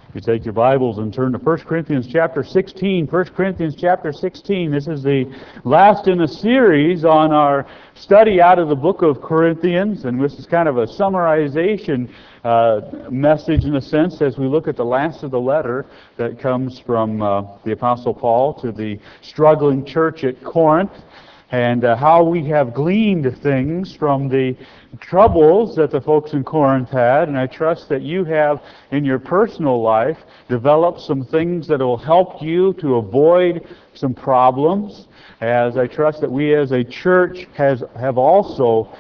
You take your Bibles and turn to 1 Corinthians chapter 16. 1 Corinthians chapter 16. This is the last in a series on our study out of the book of Corinthians, and this is kind of a summarization message in a sense as we look at the last of the letter that comes from the Apostle Paul to the struggling church at Corinth, and how we have gleaned things from the troubles that the folks in Corinth had. And I trust that you have, in your personal life, developed some things that will help you to avoid some problems, as I trust that we as a church have also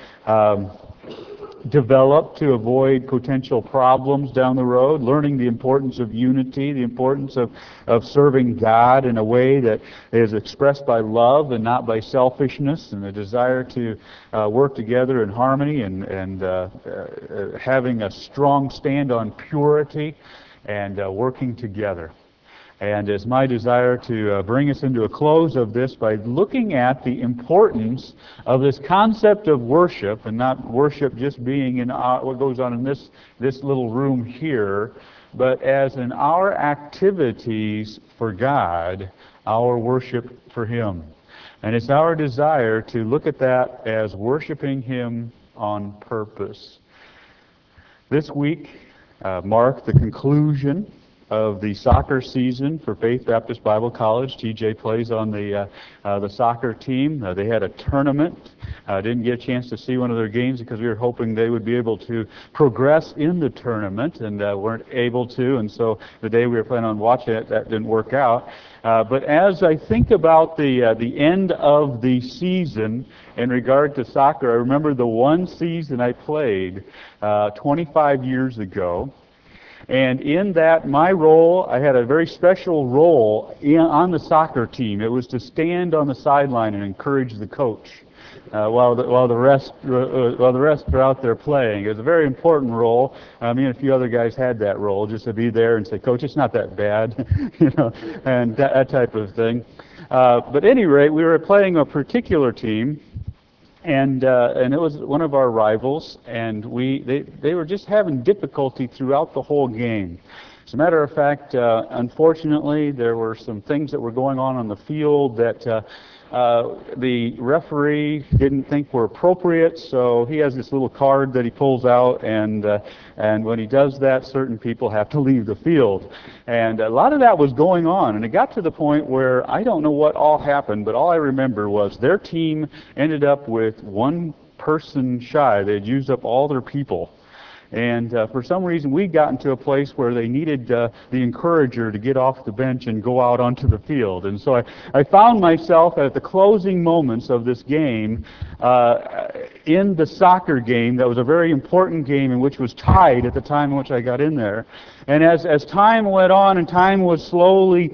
developed to avoid potential problems down the road, learning the importance of unity, the importance of serving God in a way that is expressed by love and not by selfishness, and the desire to work together in harmony, and having a strong stand on purity and working together. And it's my desire to bring us into a close of this by looking at the importance of this concept of worship, and not worship just being in what goes on in this little room here, but as in our activities for God, our worship for Him. And it's our desire to look at that as worshiping Him on purpose. This week marked the conclusion of the soccer season for Faith Baptist Bible College. TJ plays on the soccer team. They had a tournament. Didn't get a chance to see one of their games because we were hoping they would be able to progress in the tournament, and weren't able to. And so the day we were planning on watching it, that didn't work out. But as I think about the end of the season in regard to soccer, I remember the one season I played 25 years ago. And in that, my role, I had a very special role on the soccer team. It was to stand on the sideline and encourage the coach while the rest are out there playing. It was a very important role. Me and a few other guys had that role, just to be there and say, "Coach, it's not that bad," and that type of thing. But at any rate, we were playing a particular team. And it was one of our rivals, and they were just having difficulty throughout the whole game. As a matter of fact, unfortunately, there were some things that were going on the field that the referee didn't think were appropriate. So he has this little card that he pulls out, and when he does that, certain people have to leave the field. And a lot of that was going on, and it got to the point where I don't know what all happened, but all I remember was their team ended up with one person shy. They had used up all their people. And for some reason, we'd gotten to a place where they needed the encourager to get off the bench and go out onto the field. And so I found myself at the closing moments of this game in the soccer game. That was a very important game, in which was tied at the time in which I got in there. And as time went on and time was slowly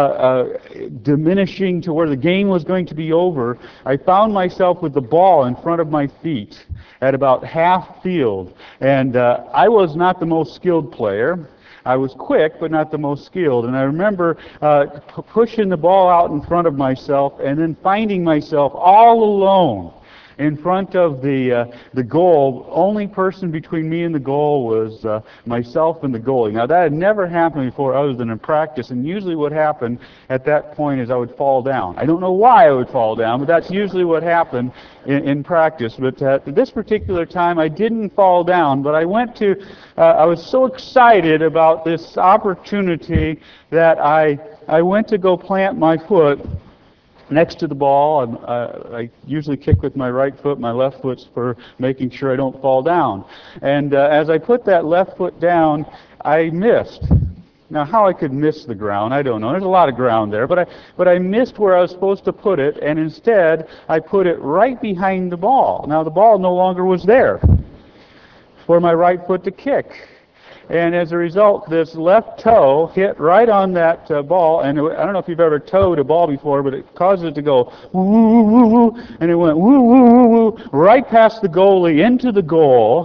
diminishing to where the game was going to be over, I found myself with the ball in front of my feet at about half field. And I was not the most skilled player. I was quick, but not the most skilled. And I remember pushing the ball out in front of myself, and then finding myself all alone in front of the goal. Only person between me and the goal was myself and the goalie. Now, that had never happened before other than in practice, and usually what happened at that point is I would fall down. I don't know why I would fall down, but that's usually what happened in practice. But at this particular time, I didn't fall down, but I was so excited about this opportunity that I went to go plant my foot next to the ball. I usually kick with my right foot. My left foot's for making sure I don't fall down. And as I put that left foot down, I missed. Now, how I could miss the ground, I don't know. There's a lot of ground there, but I missed where I was supposed to put it, and instead I put it right behind the ball. Now, the ball no longer was there for my right foot to kick. And as a result, this left toe hit right on that ball. And I don't know if you've ever towed a ball before, but it caused it to go woo, woo, woo, woo, and it went woo, woo, woo, woo, right past the goalie into the goal.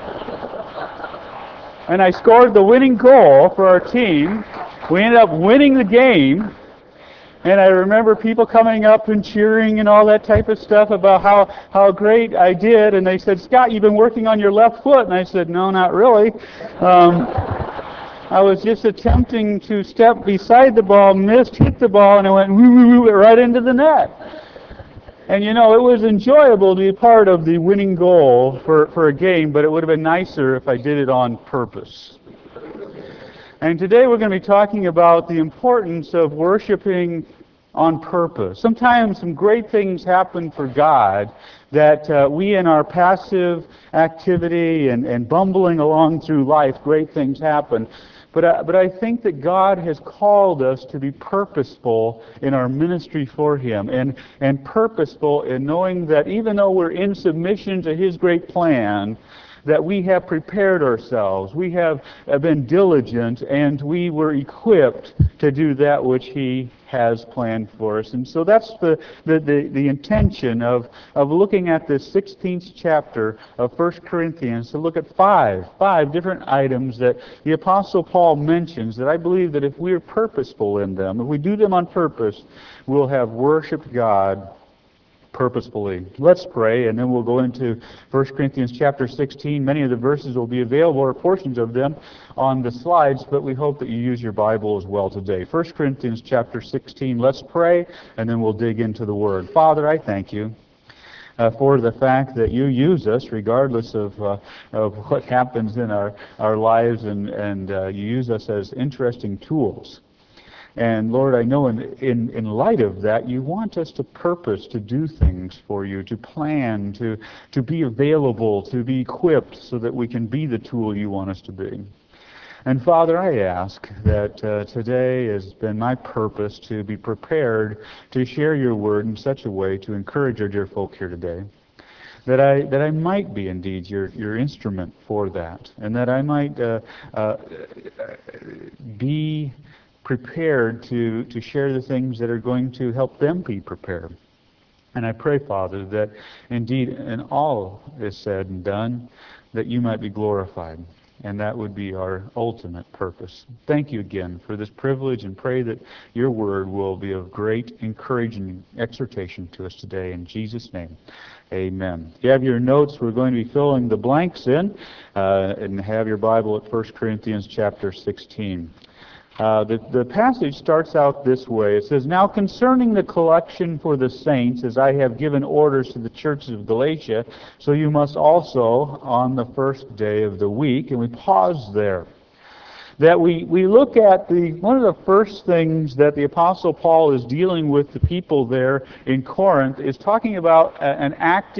And I scored the winning goal for our team. We ended up winning the game. And I remember people coming up and cheering and all that type of stuff about how great I did. And they said, "Scott, you've been working on your left foot." And I said, "No, not really." I was just attempting to step beside the ball, missed, hit the ball, and it went woo, woo, woo, right into the net. And you know, it was enjoyable to be part of the winning goal for a game, but it would have been nicer if I did it on purpose. And today we're going to be talking about the importance of worshiping on purpose. Sometimes some great things happen for God that we in our passive activity and bumbling along through life, great things happen. But I think that God has called us to be purposeful in our ministry for Him, and purposeful in knowing that even though we're in submission to His great plan, that we have prepared ourselves, we have been diligent, and we were equipped to do that which He has planned for us. And so that's the intention of looking at this 16th chapter of 1 Corinthians, to look at five different items that the Apostle Paul mentions, that I believe that if we're purposeful in them, if we do them on purpose, we'll have worshiped God purposefully. Let's pray, and then we'll go into 1 Corinthians chapter 16. Many of the verses will be available, or portions of them, on the slides, but we hope that you use your Bible as well today. 1 Corinthians chapter 16. Let's pray, and then we'll dig into the Word. Father, I thank you for the fact that you use us regardless of what happens in our lives, and you use us as interesting tools. And Lord, I know in light of that, you want us to purpose to do things for you, to plan, to be available, to be equipped so that we can be the tool you want us to be. And Father, I ask that today has been my purpose to be prepared to share your word in such a way to encourage our dear folk here today, that I might be indeed your instrument for that, and that I might be prepared to share the things that are going to help them be prepared. And I pray, Father, that indeed in all is said and done, that you might be glorified. And that would be our ultimate purpose. Thank you again for this privilege, and pray that your word will be of great encouragement and exhortation to us today. In Jesus' name, amen. If you have your notes, we're going to be filling the blanks in, and have your Bible at 1 Corinthians chapter 16. The passage starts out this way. It says, "Now concerning the collection for the saints, as I have given orders to the churches of Galatia, so you must also on the first day of the week." And we pause there. That we look at one of the first things that the Apostle Paul is dealing with the people there in Corinth is talking about an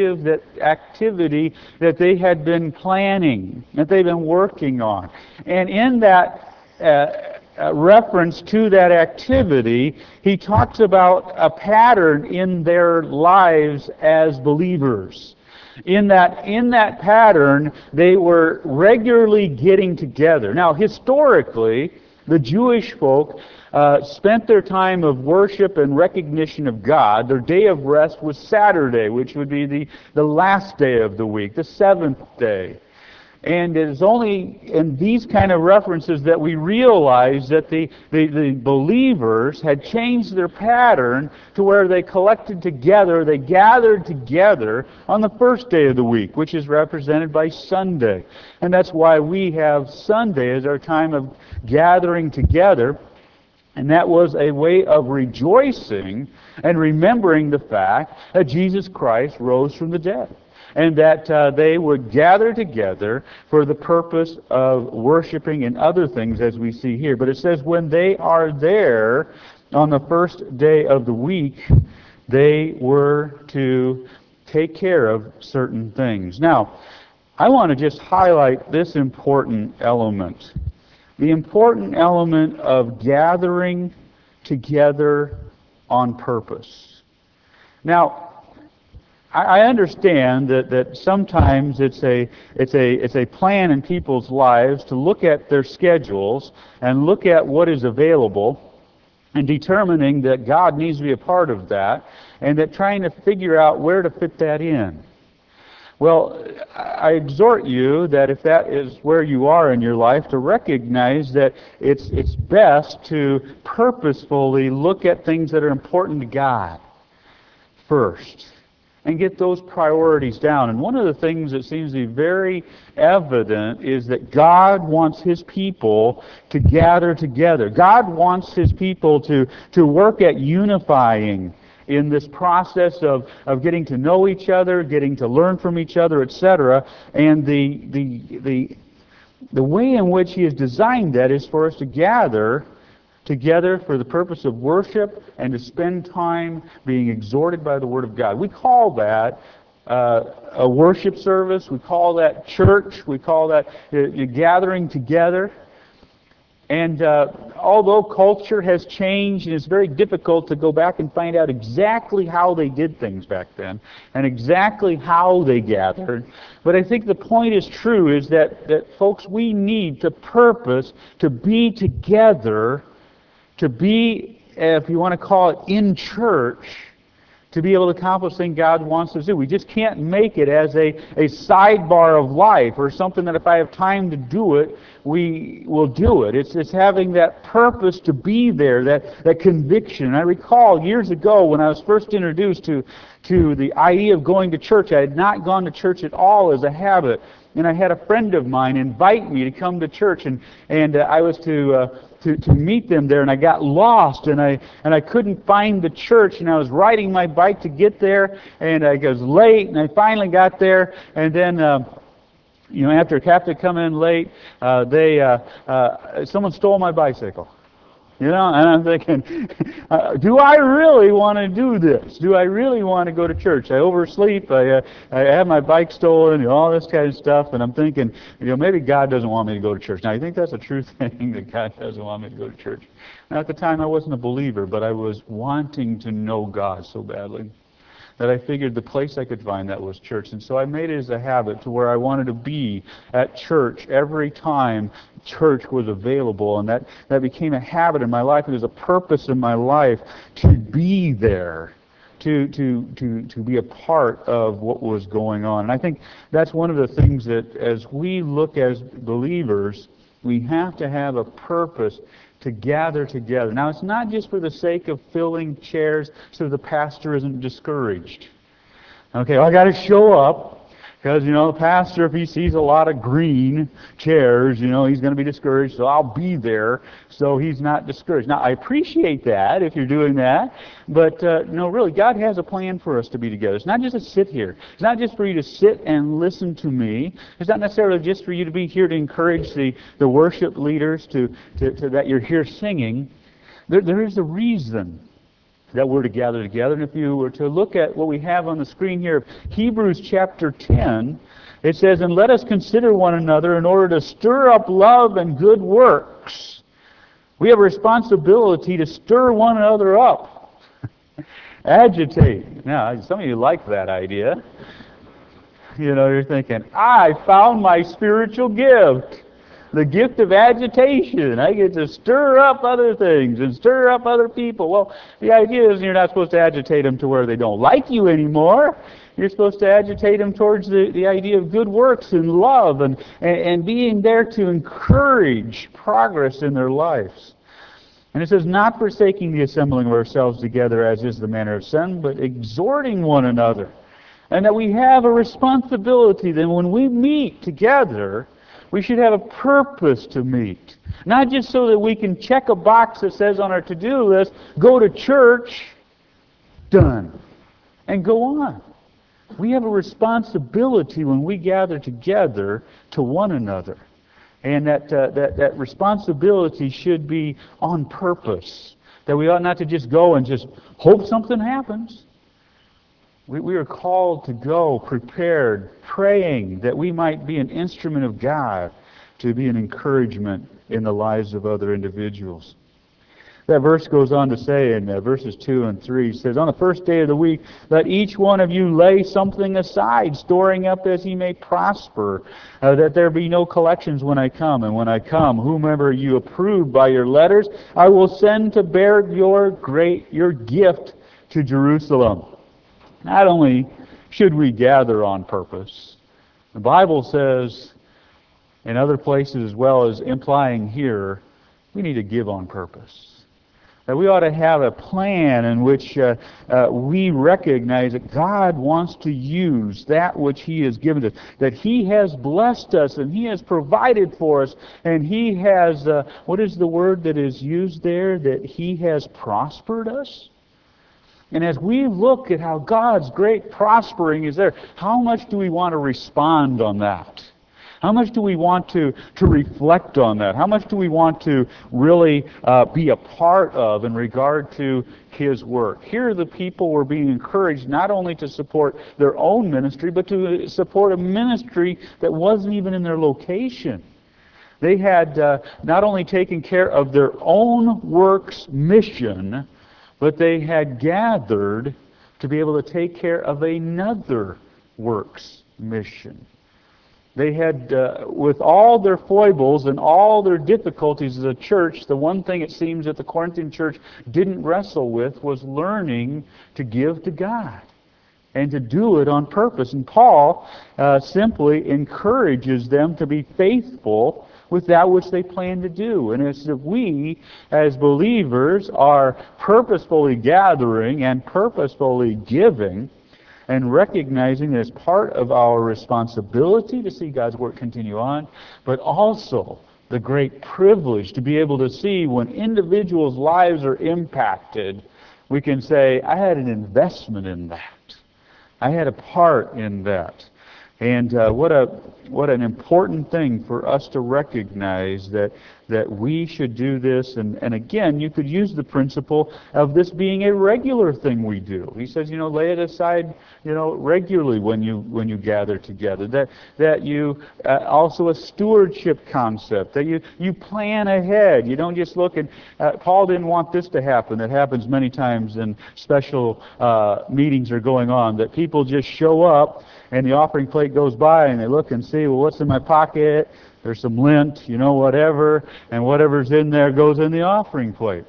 activity that they had been planning, that they've been working on. And in that reference to that activity, he talks about a pattern in their lives as believers. In that pattern, they were regularly getting together. Now, historically, the Jewish folk spent their time of worship and recognition of God. Their day of rest was Saturday, which would be the last day of the week, the seventh day. And it is only in these kind of references that we realize that the believers had changed their pattern to where they collected together, they gathered together on the first day of the week, which is represented by Sunday. And that's why we have Sunday as our time of gathering together. And that was a way of rejoicing and remembering the fact that Jesus Christ rose from the dead. And that they would gather together for the purpose of worshiping and other things, as we see here. But it says when they are there on the first day of the week, they were to take care of certain things. Now, I want to just highlight this important element. The important element of gathering together on purpose. Now, I understand that sometimes it's a plan in people's lives to look at their schedules and look at what is available and determining that God needs to be a part of that, and that trying to figure out where to fit that in. Well, I exhort you that if that is where you are in your life, to recognize that it's best to purposefully look at things that are important to God first. and get those priorities down. And one of the things that seems to be very evident is that God wants His people to gather together. God wants His people to work at unifying in this process of getting to know each other, getting to learn from each other, etc. And the way in which He has designed that is for us to gather together for the purpose of worship and to spend time being exhorted by the Word of God. We call that a worship service. We call that church. We call that gathering together. And although culture has changed, and it's very difficult to go back and find out exactly how they did things back then and exactly how they gathered, but I think the point is true, is that folks, we need to purpose to be together, to be, if you want to call it, in church, to be able to accomplish things God wants us to do. We just can't make it as a sidebar of life or something that if I have time to do it, we will do it. It's having that purpose to be there, that conviction. And I recall years ago when I was first introduced to the idea of going to church. I had not gone to church at all as a habit. And I had a friend of mine invite me to come to church, and I was to meet them there, and I got lost, and I couldn't find the church, and I was riding my bike to get there, and I was late, and I finally got there, and then after coming in late, someone stole my bicycle. And I'm thinking, do I really want to do this? Do I really want to go to church? I oversleep. I have my bike stolen, all this kind of stuff, and I'm thinking, maybe God doesn't want me to go to church. Now, I think that's a true thing, that God doesn't want me to go to church. Now, at the time, I wasn't a believer, but I was wanting to know God so badly that I figured the place I could find that was church. And so I made it as a habit to where I wanted to be at church every time church was available. And that became a habit in my life. It was a purpose in my life to be there, to be a part of what was going on. And I think that's one of the things that as we look as believers, we have to have a purpose to gather together. Now, it's not just for the sake of filling chairs so the pastor isn't discouraged. Okay, well, I got to show up because, the pastor, if he sees a lot of green chairs, he's going to be discouraged, so I'll be there so he's not discouraged. Now, I appreciate that if you're doing that, but no, really, God has a plan for us to be together. It's not just to sit here. It's not just for you to sit and listen to me. It's not necessarily just for you to be here to encourage the worship leaders to that you're here singing. There is a reason that we're to gather together. And if you were to look at what we have on the screen here, Hebrews chapter 10, it says, "And let us consider one another in order to stir up love and good works." We have a responsibility to stir one another up. Agitate. Now, some of you like that idea. You're thinking, I found my spiritual gift. The gift of agitation. I get to stir up other things and stir up other people. Well, the idea is you're not supposed to agitate them to where they don't like you anymore. You're supposed to agitate them towards the idea of good works and love and being there to encourage progress in their lives. And it says, not forsaking the assembling of ourselves together as is the manner of some, but exhorting one another. And that we have a responsibility then when we meet together, we should have a purpose to meet. Not just so that we can check a box that says on our to-do list, go to church, done, and go on. We have a responsibility when we gather together to one another. And that responsibility should be on purpose. That we ought not to just go and just hope something happens. We are called to go prepared, praying that we might be an instrument of God to be an encouragement in the lives of other individuals. That verse goes on to say in verses 2 and 3, it says, "On the first day of the week, let each one of you lay something aside, storing up as he may prosper, that there be no collections when I come. And when I come, whomever you approve by your letters, I will send to bear your gift to Jerusalem." Not only should we gather on purpose, the Bible says in other places as well as implying here, we need to give on purpose. That we ought to have a plan in which we recognize that God wants to use that which He has given us, that He has blessed us and He has provided for us, and He has, what is the word that is used there? That He has prospered us? And as we look at how God's great prospering is there, how much do we want to respond on that? How much do we want to reflect on that? How much do we want to really be a part of in regard to His work? Here the people were being encouraged not only to support their own ministry, but to support a ministry that wasn't even in their location. They had not only taken care of their own work's mission, but they had gathered to be able to take care of another work's mission. They had, with all their foibles and all their difficulties as a church, the one thing it seems that the Corinthian church didn't wrestle with was learning to give to God and to do it on purpose. And Paul simply encourages them to be faithful with that which they plan to do. And it's that we, as believers, are purposefully gathering and purposefully giving, and recognizing that it's part of our responsibility to see God's work continue on, but also the great privilege to be able to see when individuals' lives are impacted, we can say, I had an investment in that. I had a part in that. And what an important thing for us to recognize that we should do this. And again, you could use the principle of this being a regular thing we do. He says, lay it aside, regularly when you gather together. That you also a stewardship concept. That you plan ahead. You don't just look and Paul didn't want this to happen. That happens many times in special meetings are going on. That people just show up and the offering plate goes by and they look and see, well, what's in my pocket? There's some lint, whatever, and whatever's in there goes in the offering plate.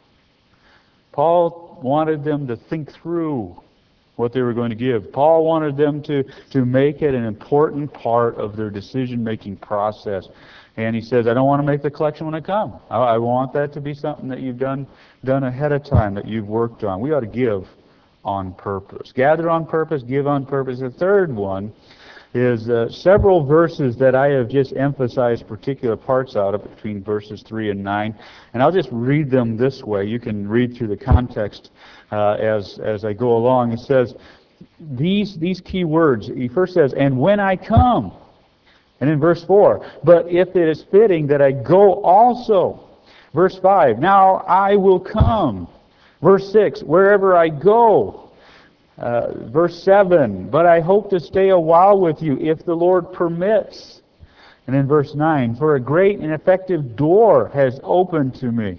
Paul wanted them to think through what they were going to give. Paul wanted them to make it an important part of their decision-making process. And he says, I don't want to make the collection when I come. I want that to be something that you've done ahead of time, that you've worked on. We ought to give on purpose. Gather on purpose, give on purpose. The third one is several verses that I have just emphasized particular parts out of between verses 3 and 9. And I'll just read them this way. You can read through the context as I go along. It says these key words. He first says, and when I come. And in verse 4, but if it is fitting that I go also. Verse 5, now I will come. Verse 6, wherever I go. Verse 7, but I hope to stay a while with you if the Lord permits. And in verse 9, for a great and effective door has opened to me.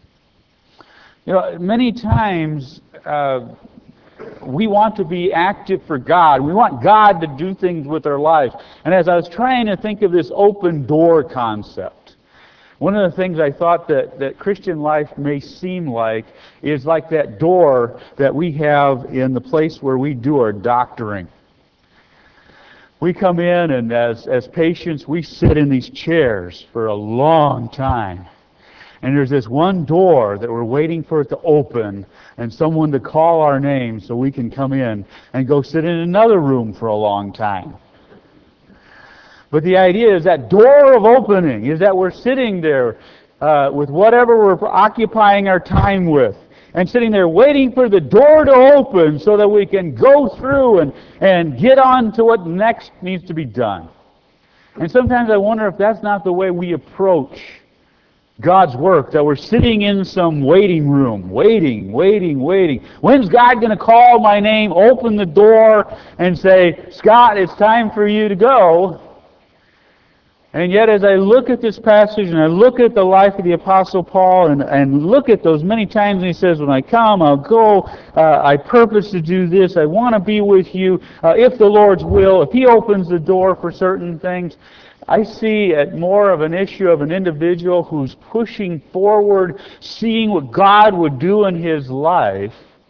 Many times we want to be active for God. We want God to do things with our lives. And as I was trying to think of this open door concept, one of the things I thought that Christian life may seem like is like that door that we have in the place where we do our doctoring. We come in and as patients, we sit in these chairs for a long time. And there's this one door that we're waiting for it to open and someone to call our name so we can come in and go sit in another room for a long time. But the idea is that door of opening is that we're sitting there with whatever we're occupying our time with and sitting there waiting for the door to open so that we can go through and get on to what next needs to be done. And sometimes I wonder if that's not the way we approach God's work, that we're sitting in some waiting room, waiting. When's God going to call my name, open the door, and say, Scott, it's time for you to go? And yet as I look at this passage and I look at the life of the Apostle Paul and look at those many times he says, when I come, I'll go, I purpose to do this, I want to be with you, if the Lord's will, if He opens the door for certain things, I see it more of an issue of an individual who's pushing forward, seeing what God would do in his life,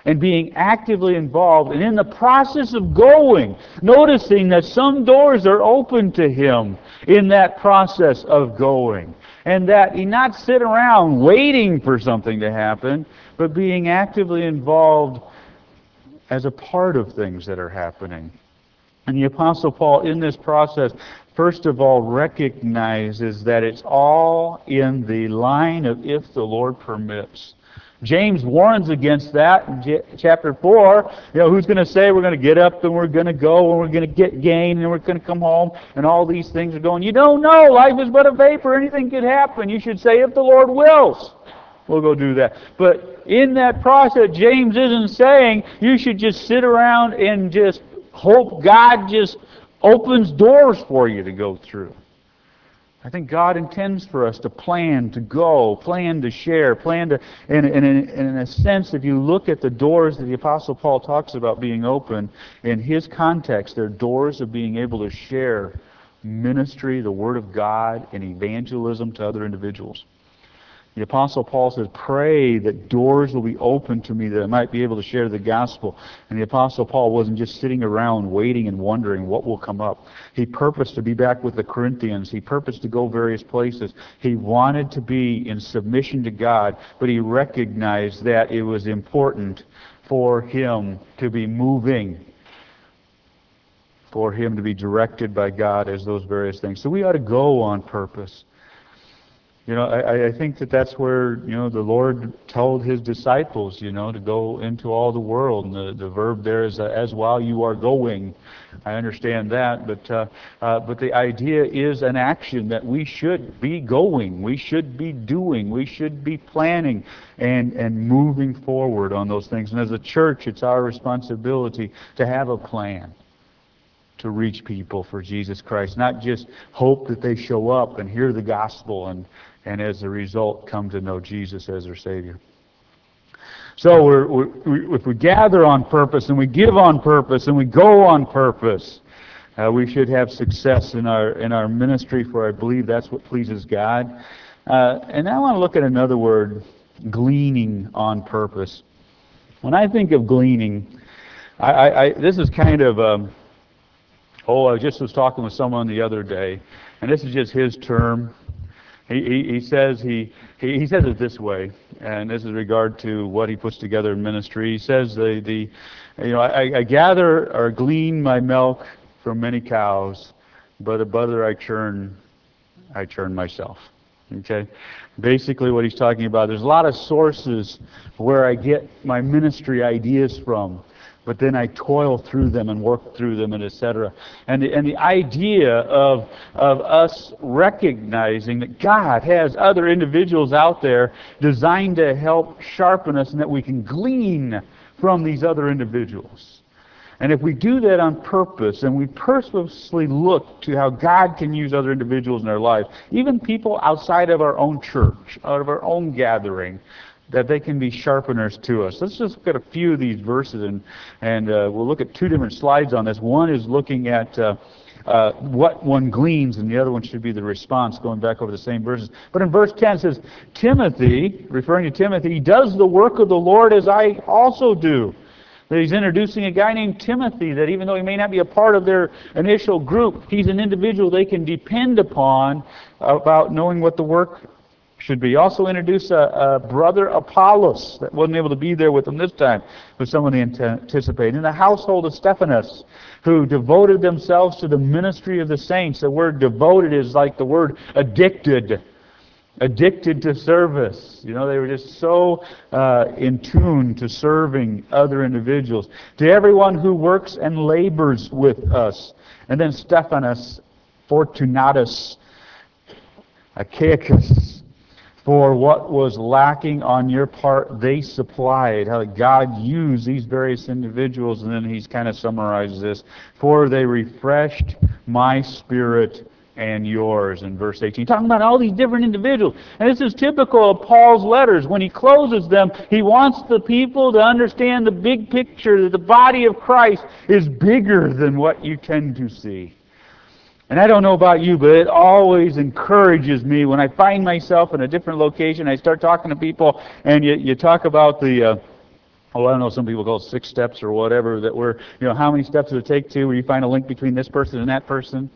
and being actively involved, and in the process of going, noticing that some doors are open to him in that process of going, and that he not sit around waiting for something to happen, but being actively involved as a part of things that are happening. And the Apostle Paul, in this process, first of all, recognizes that it's all in the line of if the Lord permits. James warns against that in chapter 4. Who's going to say we're going to get up and we're going to go and we're going to get gain and we're going to come home and all these things are going. You don't know. Life is but a vapor. Anything could happen. You should say, if the Lord wills, we'll go do that. But in that process, James isn't saying you should just sit around and just hope God just opens doors for you to go through. I think God intends for us to plan to go, plan to share, plan to, and in a sense, if you look at the doors that the Apostle Paul talks about being open, in his context, they're doors of being able to share ministry, the Word of God, and evangelism to other individuals. The Apostle Paul says, pray that doors will be open to me that I might be able to share the gospel. And the Apostle Paul wasn't just sitting around waiting and wondering what will come up. He purposed to be back with the Corinthians. He purposed to go various places. He wanted to be in submission to God, but he recognized that it was important for him to be moving, for him to be directed by God as those various things. So we ought to go on purpose. I think that's where, the Lord told his disciples, to go into all the world. And the verb there is as while you are going. I understand that, but the idea is an action that we should be going, we should be doing, we should be planning and moving forward on those things. And as a church, it's our responsibility to have a plan to reach people for Jesus Christ, not just hope that they show up and hear the gospel and as a result come to know Jesus as their Savior. So if we gather on purpose and we give on purpose and we go on purpose, we should have success in our ministry, for I believe that's what pleases God. And I want to look at another word, gleaning on purpose. When I think of gleaning, this is kind of I just was talking with someone the other day, and this is just his term. He says he says it this way, and this is regard to what he puts together in ministry. He says I gather or glean my milk from many cows, but the butter I churn myself. Okay, basically what he's talking about. There's a lot of sources where I get my ministry ideas from, but then I toil through them and work through them and etc. And the idea of us recognizing that God has other individuals out there designed to help sharpen us and that we can glean from these other individuals. And if we do that on purpose and we purposely look to how God can use other individuals in our lives, even people outside of our own church, out of our own gathering, that they can be sharpeners to us. Let's just look at a few of these verses, and we'll look at two different slides on this. One is looking at what one gleans, and the other one should be the response, going back over the same verses. But in verse 10 it says, Timothy, referring to Timothy, he does the work of the Lord as I also do. That he's introducing a guy named Timothy, that even though he may not be a part of their initial group, he's an individual they can depend upon about knowing what the work should be. Also introduce a brother Apollos that wasn't able to be there with them this time, but someone they anticipate. In the household of Stephanas, who devoted themselves to the ministry of the saints. The word devoted is like the word addicted to service. They were just so in tune to serving other individuals. To everyone who works and labors with us. And then Stephanas, Fortunatus, Achaicus, for what was lacking on your part, they supplied. How God used these various individuals, and then he's kind of summarizes this. For they refreshed my spirit and yours, in verse 18. Talking about all these different individuals. And this is typical of Paul's letters. When he closes them, he wants the people to understand the big picture, that the body of Christ is bigger than what you tend to see. And I don't know about you, but it always encourages me when I find myself in a different location. I start talking to people, and you talk about the I don't know, some people call it 6 steps or whatever, that we're, how many steps does it take to where you find a link between this person and that person?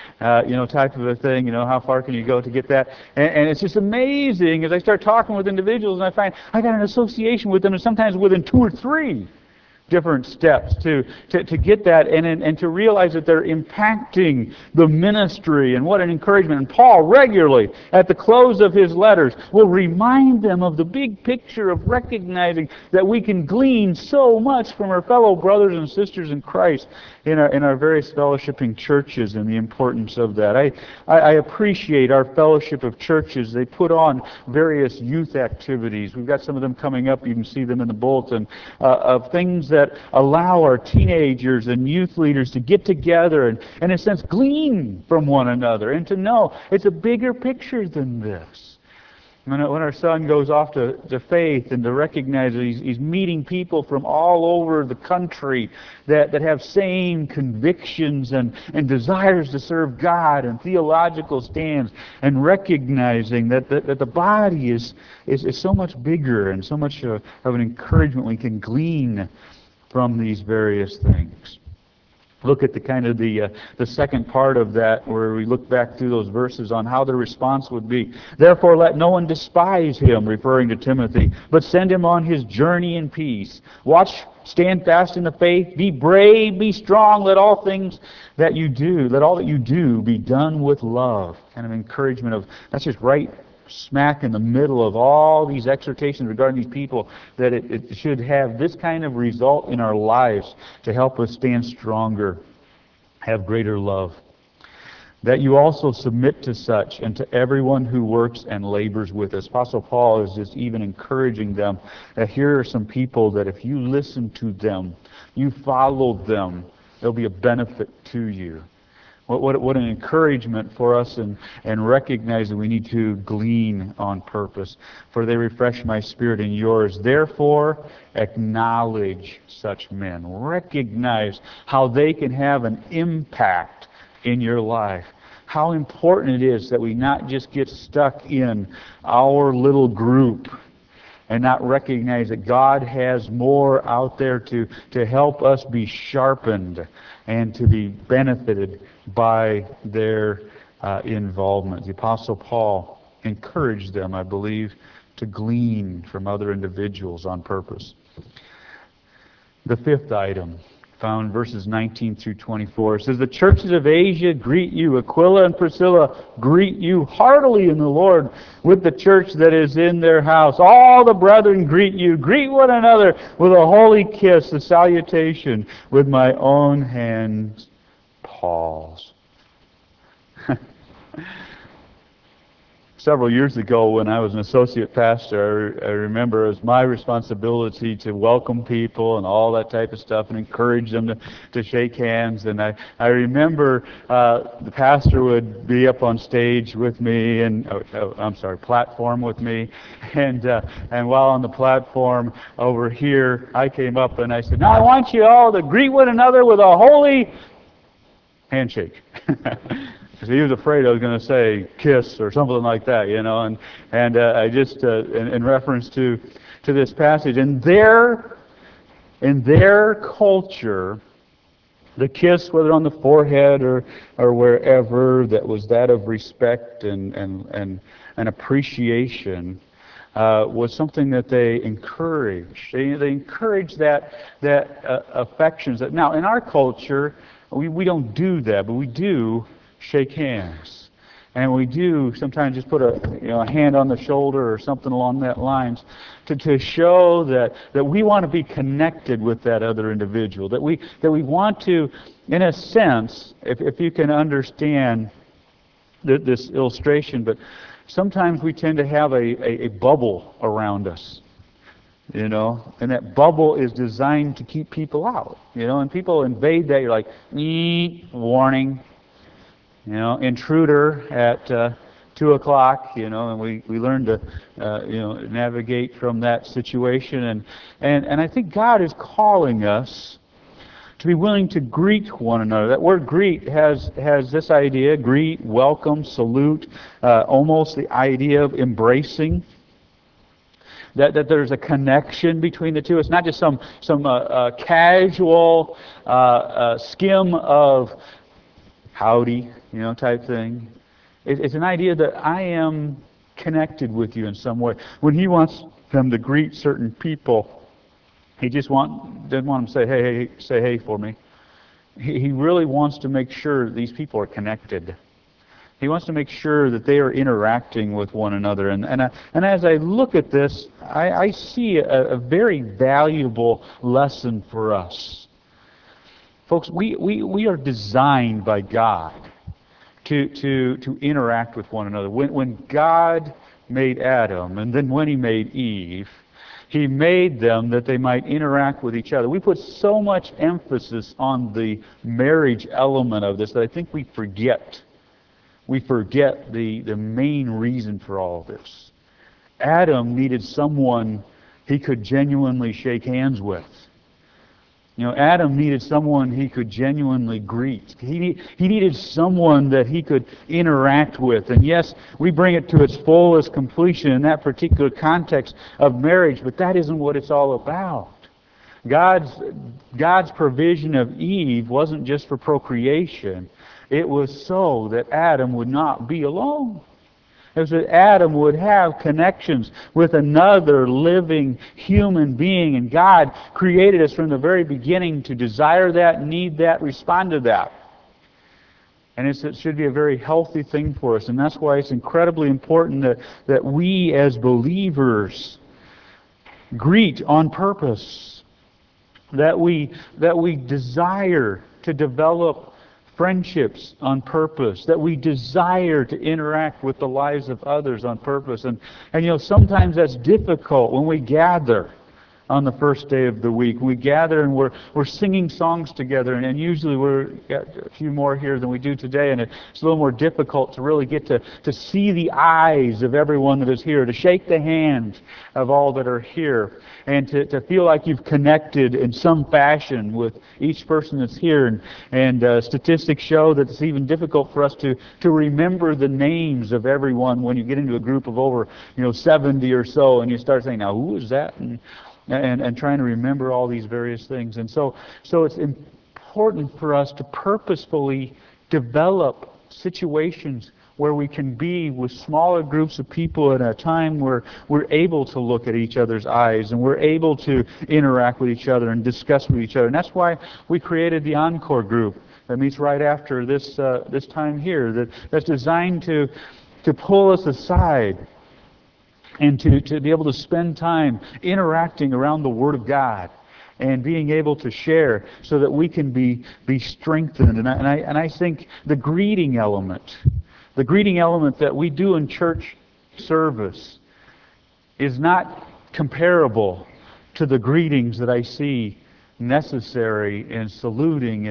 Type of a thing, how far can you go to get that? And it's just amazing as I start talking with individuals and I find I got an association with them, and sometimes within 2 or 3 different steps to get that and to realize that they're impacting the ministry, and what an encouragement. And Paul regularly at the close of his letters will remind them of the big picture of recognizing that we can glean so much from our fellow brothers and sisters in Christ in our various fellowshipping churches, and the importance of that. I appreciate our fellowship of churches. They put on various youth activities. We've got some of them coming up. You can see them in the bulletin, of things that allow our teenagers and youth leaders to get together and, in a sense, glean from one another, and to know it's a bigger picture than this. When our son goes off to faith, and to recognize that he's meeting people from all over the country that have same convictions and desires to serve God, and theological stands, and recognizing that the body is so much bigger, and so much of an encouragement we can glean from these various things. Look at the second part of that, where we look back through those verses on how the response would be. Therefore let no one despise him, referring to Timothy, but send him on his journey in peace. Watch, stand fast in the faith, be brave, be strong, let all that you do be done with love. Kind of encouragement of, that's just right smack in the middle of all these exhortations regarding these people, that it should have this kind of result in our lives to help us stand stronger, have greater love. That you also submit to such, and to everyone who works and labors with us. Apostle Paul is just even encouraging them that here are some people that if you listen to them, you follow them, there'll be a benefit to you. What an encouragement for us, and recognize that we need to glean on purpose. For they refresh my spirit and yours. Therefore, acknowledge such men. Recognize how they can have an impact in your life. How important it is that we not just get stuck in our little group and not recognize that God has more out there to help us be sharpened and to be benefited by their involvement. The Apostle Paul encouraged them, I believe, to glean from other individuals on purpose. The fifth item, found verses 19 through 24, says, the churches of Asia greet you. Aquila and Priscilla greet you heartily in the Lord with the church that is in their house. All the brethren greet you. Greet one another with a holy kiss, the salutation with my own hands, Paul's. Several years ago, when I was an associate pastor, I remember it was my responsibility to welcome people and all that type of stuff, and encourage them to shake hands. And I remember the pastor would be up on stage with me, and platform with me, and while on the platform over here, I came up and I said, now I want you all to greet one another with a holy handshake. He was afraid I was going to say kiss or something like that, and I just in reference to this passage, in their culture, the kiss, whether on the forehead or wherever, that was that of respect and appreciation, was something that they encouraged. They encouraged that affections. That now in our culture, we don't do that, but we do shake hands, and we do sometimes just put a hand on the shoulder or something along that lines to show that we want to be connected with that other individual, that we want to, in a sense, if you can understand this illustration, but sometimes we tend to have a bubble around us, and that bubble is designed to keep people out, and people invade that. You're like, warning. Intruder at 2 o'clock, and we learn to, navigate from that situation. And I think God is calling us to be willing to greet one another. That word greet has this idea, greet, welcome, salute, almost the idea of embracing. that there's a connection between the two. It's not just some casual skim of howdy, type thing. It's an idea that I am connected with you in some way. When he wants them to greet certain people, he just doesn't want them to say hey for me. He really wants to make sure these people are connected. He wants to make sure that they are interacting with one another. And as I look at this, I see a very valuable lesson for us. Folks, we are designed by God to interact with one another. When God made Adam, and then when he made Eve, he made them that they might interact with each other. We put so much emphasis on the marriage element of this that I think we forget the main reason for all of this. Adam needed someone he could genuinely shake hands with. Adam needed someone he could genuinely greet. He needed someone that he could interact with. And yes, we bring it to its fullest completion in that particular context of marriage, but that isn't what it's all about. God's provision of Eve wasn't just for procreation. It was so that Adam would not be alone. It was that Adam would have connections with another living human being. And God created us from the very beginning to desire that, need that, respond to that. And it should be a very healthy thing for us. And that's why it's incredibly important that we as believers greet on purpose. That we desire to develop friendships on purpose, that we desire to interact with the lives of others on purpose. And sometimes that's difficult when we gather on the first day of the week. We gather and we're singing songs together, and usually we're got a few more here than we do today, and it's a little more difficult to really get to see the eyes of everyone that is here, to shake the hands of all that are here, and to feel like you've connected in some fashion with each person that's here. And statistics show that it's even difficult for us to remember the names of everyone when you get into a group of over 70 or so, and you start saying, now who is that? And trying to remember all these various things. And so it's important for us to purposefully develop situations where we can be with smaller groups of people at a time where we're able to look at each other's eyes and we're able to interact with each other and discuss with each other. And that's why we created the Encore group that meets right after this time here, that's designed to pull us aside and to be able to spend time interacting around the Word of God and being able to share so that we can be strengthened. And I think the greeting element that we do in church service is not comparable to the greetings that I see necessary in saluting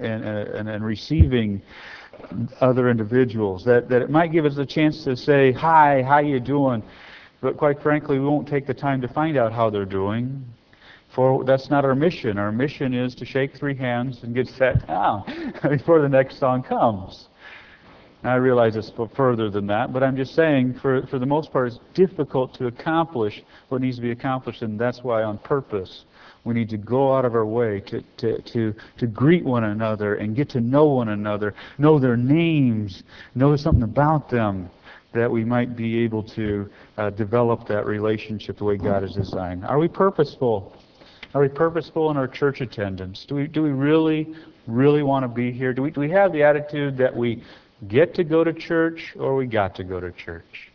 and receiving other individuals. That it might give us a chance to say, hi, how you doing? But quite frankly, we won't take the time to find out how they're doing, for that's not our mission. Our mission is to shake 3 hands and get sat down before the next song comes. Now, I realize it's further than that, but I'm just saying, for the most part, it's difficult to accomplish what needs to be accomplished, and that's why, on purpose, we need to go out of our way to greet one another and get to know one another, know their names, know something about them, that we might be able to develop that relationship the way God has designed. Are we purposeful? Are we purposeful in our church attendance? Do we really want to be here? Do we have the attitude that we get to go to church or we got to go to church?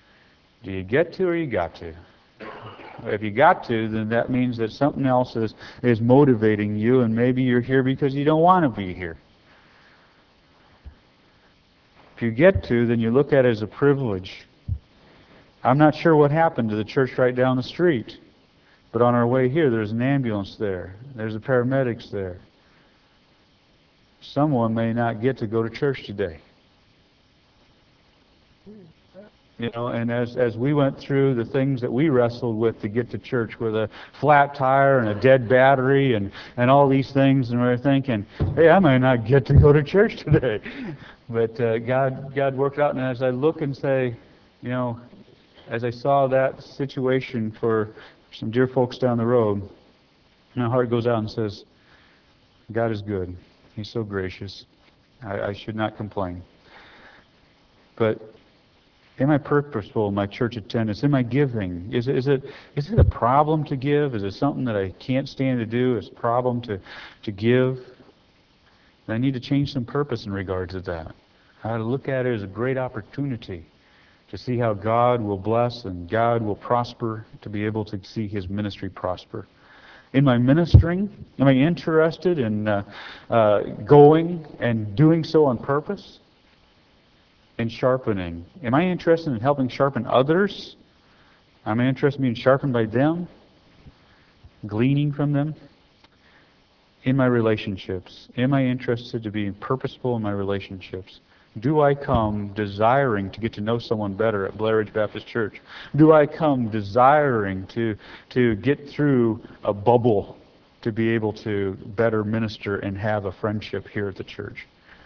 Do you get to or you got to? If you got to, then that means that something else is motivating you, and maybe you're here because you don't want to be here. If you get to, then you look at it as a privilege. I'm not sure what happened to the church right down the street, but on our way here, there's an ambulance there. There's the paramedics there. Someone may not get to go to church today. And as we went through the things that we wrestled with to get to church, with a flat tire and a dead battery and all these things, and we're thinking, hey, I might not get to go to church today. But God worked out, and as I look and say, as I saw that situation for some dear folks down the road, my heart goes out and says, God is good. He's so gracious. I should not complain. But am I purposeful in my church attendance? Am I giving? Is it a problem to give? Is it something that I can't stand to do? Is it a problem to give? And I need to change some purpose in regards to that. I ought to look at it as a great opportunity to see how God will bless and God will prosper, to be able to see His ministry prosper. In my ministering, am I interested in going and doing so on purpose? And sharpening. Am I interested in helping sharpen others? Am I interested in being sharpened by them? Gleaning from them? In my relationships, am I interested to be purposeful in my relationships? Do I come desiring to get to know someone better at Blair Ridge Baptist Church? Do I come desiring to get through a bubble to be able to better minister and have a friendship here at the church?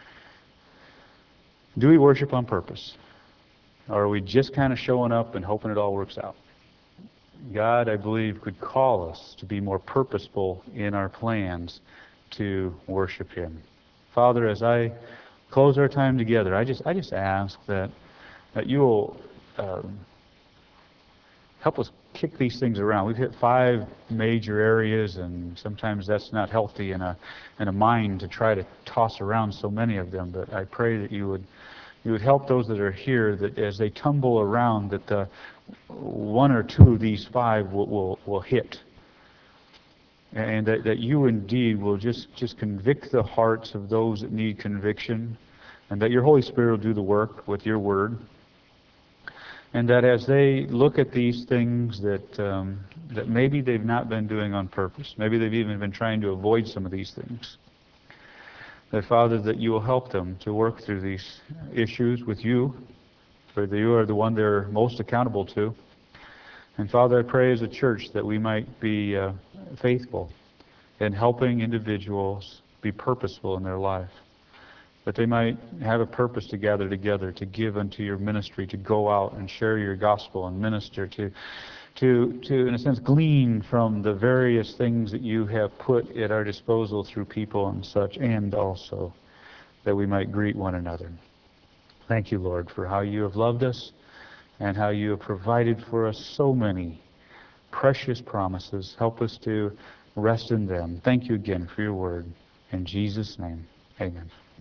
Do we worship on purpose? Or are we just kind of showing up and hoping it all works out? God, I believe, could call us to be more purposeful in our plans to worship Him. Father, as I close our time together, I just ask that you will help us kick these things around. We've hit 5 major areas, and sometimes that's not healthy in a mind to try to toss around so many of them. But I pray that you would help those that are here, that as they tumble around, that the 1 or 2 of these 5 will hit, and that you indeed will just convict the hearts of those that need conviction, and that your Holy Spirit will do the work with your word, and that as they look at these things that maybe they've not been doing on purpose, maybe they've even been trying to avoid some of these things, that, Father, that you will help them to work through these issues with you, for you are the one they're most accountable to. And Father, I pray as a church that we might be faithful in helping individuals be purposeful in their life, that they might have a purpose to gather together, to give unto your ministry, to go out and share your gospel and minister, to in a sense, glean from the various things that you have put at our disposal through people and such, and also that we might greet one another. Thank you, Lord, for how you have loved us and how you have provided for us so many precious promises. Help us to rest in them. Thank you again for your word. In Jesus' name, amen.